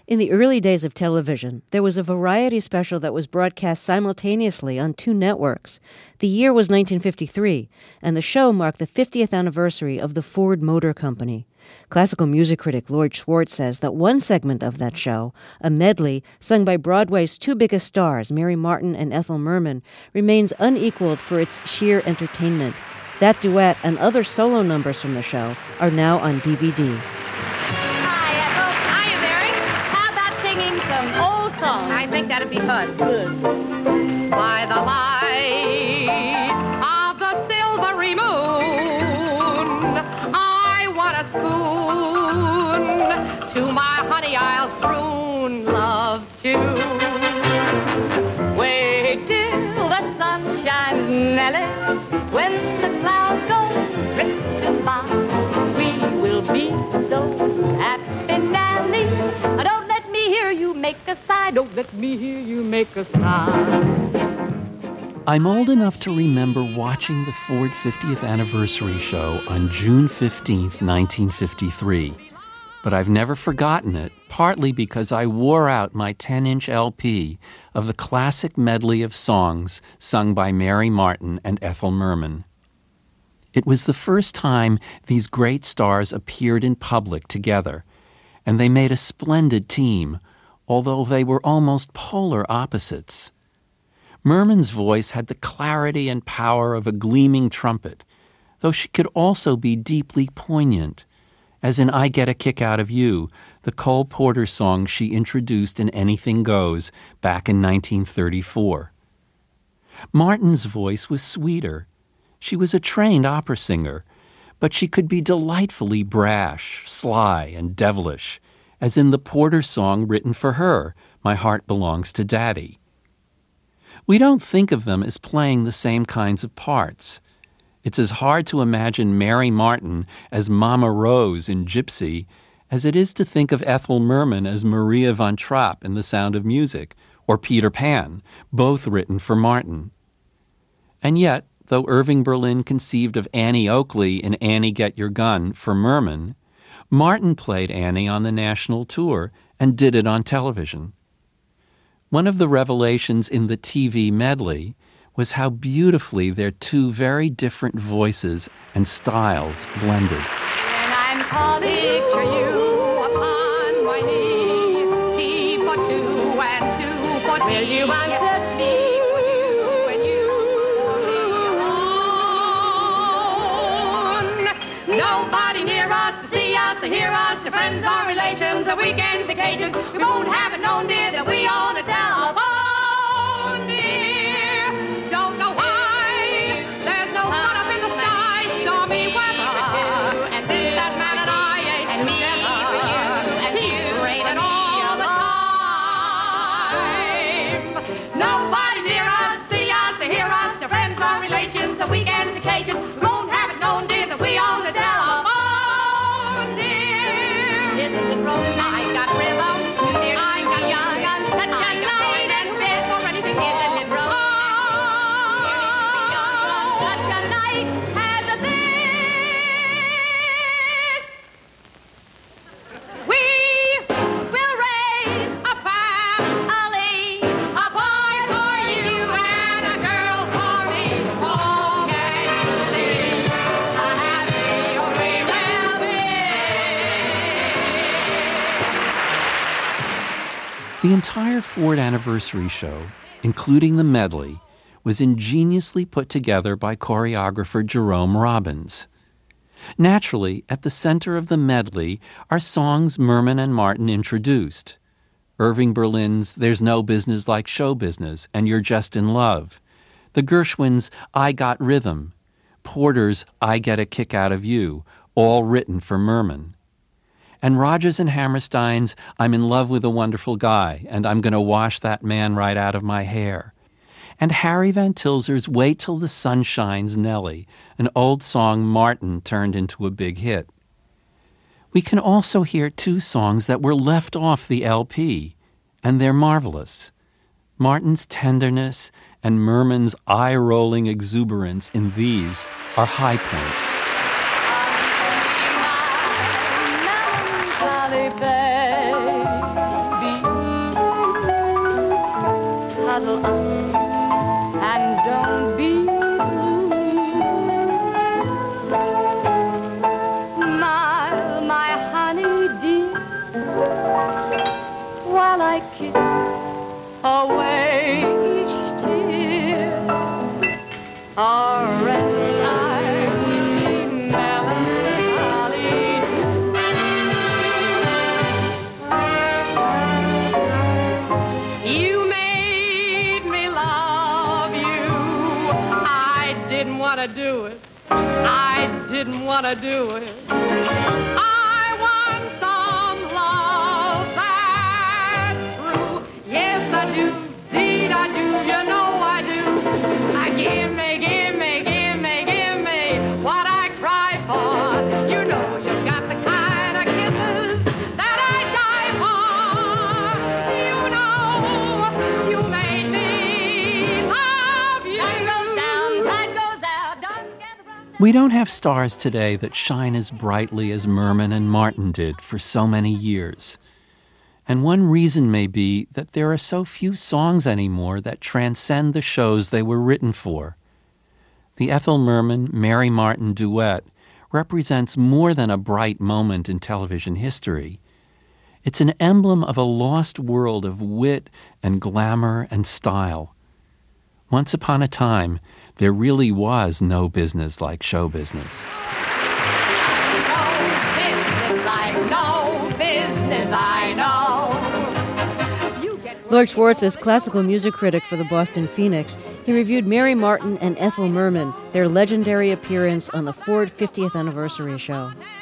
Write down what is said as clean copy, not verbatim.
In the early days of television, there was a variety special that was broadcast simultaneously on two networks. The year was 1953, and the show marked the 50th anniversary of the Ford Motor Company. Classical music critic Lloyd Schwartz says that one segment of that show, a medley sung by Broadway's two biggest stars, Mary Martin and Ethel Merman, remains unequaled for its sheer entertainment. That duet and other solo numbers from the show are now on DVD. I think that'd be fun. Good. By the light of the silvery moon, I want a spoon. To my honey I'll croon love too. Wait till the sun shines, Nellie. When the clouds go drifting by, we will be so happy, Nellie. Don't let me hear you make a sigh. Don't let me hear you make a sigh. I'm old enough to remember watching the Ford 50th anniversary show on June 15th, 1953. But I've never forgotten it, partly because I wore out my 10-inch LP of the classic medley of songs sung by Mary Martin and Ethel Merman. It was the first time these great stars appeared in public together, and they made a splendid team, although they were almost polar opposites. Merman's voice had the clarity and power of a gleaming trumpet, though she could also be deeply poignant, as in I Get a Kick Out of You, the Cole Porter song she introduced in Anything Goes back in 1934. Martin's voice was sweeter. She was a trained opera singer, but she could be delightfully brash, sly, and devilish, as in the Porter song written for her, My Heart Belongs to Daddy. We don't think of them as playing the same kinds of parts. It's as hard to imagine Mary Martin as Mama Rose in Gypsy as it is to think of Ethel Merman as Maria von Trapp in The Sound of Music, or Peter Pan, both written for Martin. And yet, though Irving Berlin conceived of Annie Oakley in Annie Get Your Gun for Merman, Martin played Annie on the national tour and did it on television. One of the revelations in the TV medley was how beautifully their two very different voices and styles blended. When I'm calling, picture you upon my knee, T for two and two for tea. Will you accept me for you and you for me alone? Nobody near us to see us, to hear us, to friends or relations, a weekend vacation. We won't have it known, dear, that we own a telephone, dear. Don't know why there's no sun up in the sky, stormy weather. And that man and I ain't and me for you and you raining all the time. Nobody near us, see us, to hear us, to friends or relations, a weekend vacation. We won't have it known, dear, that we own a telephone, dear. Isn't it wrong? I got rhythm, dear. I got young and such a night and bed for anything. Isn't it wrong? Such a night as this. We will raise a family, a boy for you and a girl for me. Oh, can you see how happy we will be? The entire Ford anniversary show, including the medley, was ingeniously put together by choreographer Jerome Robbins. Naturally, at the center of the medley are songs Merman and Martin introduced. Irving Berlin's There's No Business Like Show Business and You're Just in Love. The Gershwins' I Got Rhythm. Porter's I Get a Kick Out of You, all written for Merman. And Rodgers and Hammerstein's I'm in Love with a Wonderful Guy and I'm Gonna Wash That Man Right Out of My Hair. And Harry Van Tilser's Wait Till the Sun Shines Nellie, an old song Martin turned into a big hit. We can also hear two songs that were left off the LP, and they're marvelous. Martin's tenderness and Merman's eye-rolling exuberance in these are high points. Melancholy baby, like it, a wage tear, a red light melancholy. You made me love you. I didn't want to do it. I didn't want to do it. I want some love that's true. Yes, I do. Indeed, I do. You know I do. Give me, give me, give me, give me what I cry for. You know you've got the kind of kisses that I die for. You know you made me love you. Sun goes down, tide goes out. Don't get run. We don't have stars today that shine as brightly as Merman and Martin did for so many years. And one reason may be that there are so few songs anymore that transcend the shows they were written for. The Ethel Merman-Mary Martin duet represents more than a bright moment in television history. It's an emblem of a lost world of wit and glamour and style. Once upon a time, there really was no business like show business. No business I know. Lloyd Schwartz is classical music critic for the Boston Phoenix. He reviewed Mary Martin and Ethel Merman, their legendary appearance on the Ford 50th Anniversary Show.